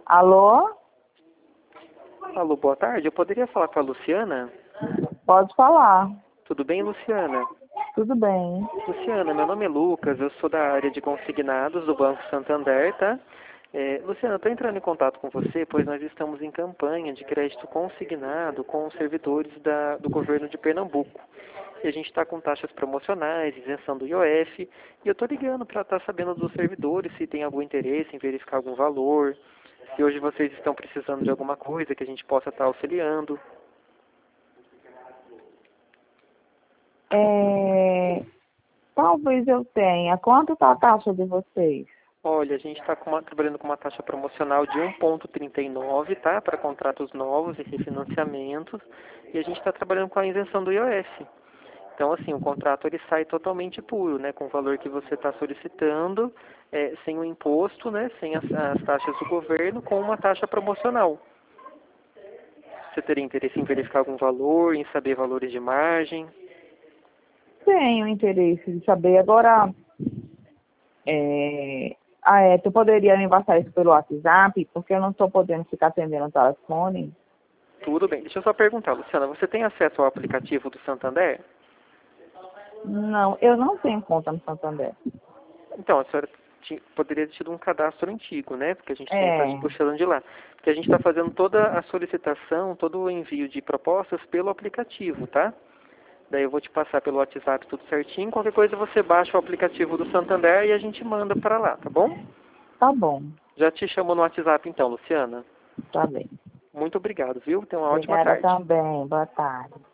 Alô? Alô, boa tarde. Eu poderia falar com a Luciana? Pode falar. Tudo bem, Luciana? Tudo bem. Luciana, meu nome é Lucas, eu sou da área de consignados do Banco Santander, tá? Luciana, eu estou entrando em contato com você, pois nós estamos em campanha de crédito consignado com os servidores do governo de Pernambuco. E a gente está com taxas promocionais, isenção do IOF, e eu estou ligando para estar sabendo dos servidores se tem algum interesse em verificar algum valor, se hoje vocês estão precisando de alguma coisa que a gente possa estar auxiliando. Talvez eu tenha. Quanto está a taxa de vocês? Olha, a gente está trabalhando com uma taxa promocional de 1,39, tá? Para contratos novos e refinanciamentos. E a gente está trabalhando com a isenção do IOF. Então, assim, o contrato ele sai totalmente puro, né? Com o valor que você está solicitando, sem o imposto, né? Sem as taxas do governo, com uma taxa promocional. Você teria interesse em verificar algum valor, em saber valores de margem? Tenho interesse de saber. Agora, tu poderia me passar isso pelo WhatsApp? Porque eu não estou podendo ficar atendendo o telefone. Tudo bem. Deixa eu só perguntar, Luciana, você tem acesso ao aplicativo do Santander? Não, eu não tenho conta no Santander. Então, a senhora poderia ter tido um cadastro antigo, né? Porque a gente tem que estar puxando de lá. Porque a gente está fazendo toda a solicitação, todo o envio de propostas pelo aplicativo, tá? Daí eu vou te passar pelo WhatsApp tudo certinho. Qualquer coisa você baixa o aplicativo do Santander e a gente manda para lá, tá bom? Tá bom. Já te chamo no WhatsApp então, Luciana. Tá bem. Muito obrigado, viu? Tenha uma ótima Obrigada tarde. também. Boa tarde.